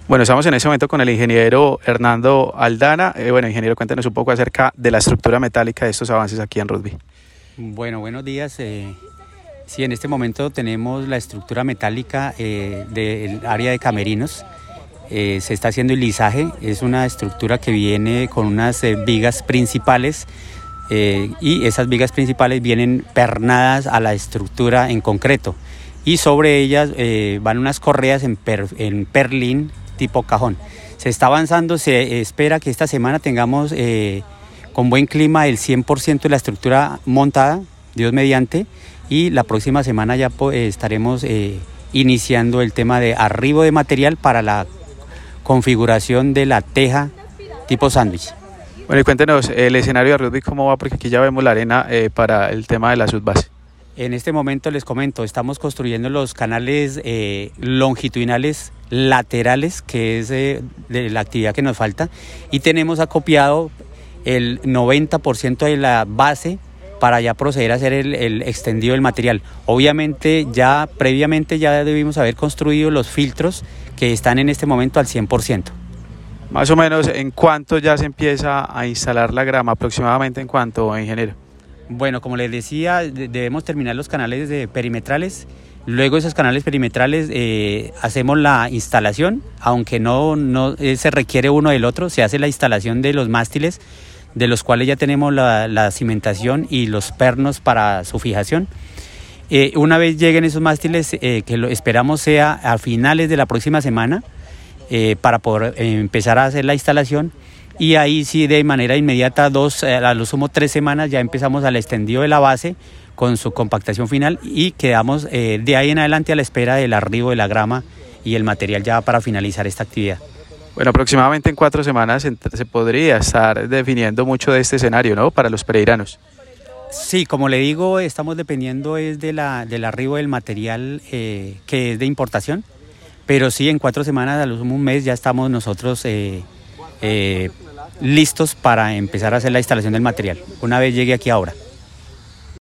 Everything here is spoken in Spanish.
Bueno, estamos en este momento con el ingeniero Hernando Aldana. Bueno, ingeniero, cuéntenos un poco acerca de la estructura metálica de estos avances aquí en Rugby. Bueno, buenos días. Sí, en este momento tenemos la estructura metálica del área de camerinos. Se está haciendo el lisaje. Es una estructura que viene con unas vigas principales y esas vigas principales vienen pernadas a la estructura en concreto. Y sobre ellas van unas correas en perlín tipo cajón. Se está avanzando, se espera que esta semana tengamos con buen clima el 100% de la estructura montada, Dios mediante, y la próxima semana ya estaremos iniciando el tema de arribo de material para la configuración de la teja tipo sándwich. Bueno, y cuéntenos el escenario de Rugby, cómo va, porque aquí ya vemos la arena para el tema de la subbase. En este momento les comento, estamos construyendo los canales longitudinales laterales, que es de la actividad que nos falta, y tenemos acopiado el 90% de la base para ya proceder a hacer el extendido del material. Obviamente previamente ya debimos haber construido los filtros que están en este momento al 100%. Más o menos, ¿en cuánto ya se empieza a instalar la grama? ¿Aproximadamente en cuánto, ingeniero? Bueno, como les decía, debemos terminar los canales perimetrales. Luego esos canales perimetrales hacemos la instalación, aunque no se requiere uno del otro, se hace la instalación de los mástiles, de los cuales ya tenemos la cimentación y los pernos para su fijación. Una vez lleguen esos mástiles, que lo esperamos sea a finales de la próxima semana, para poder empezar a hacer la instalación. Y ahí sí, de manera inmediata, a lo sumo 3 semanas, ya empezamos al extendido de la base con su compactación final y quedamos de ahí en adelante a la espera del arribo de la grama y el material ya para finalizar esta actividad. Bueno, aproximadamente en 4 semanas se podría estar definiendo mucho de este escenario, ¿no?, para los pereiranos. Sí, como le digo, estamos dependiendo del arribo del material que es de importación, pero sí, en 4 semanas, a lo sumo un mes, ya estamos nosotros listos para empezar a hacer la instalación del material, una vez llegue aquí ahora.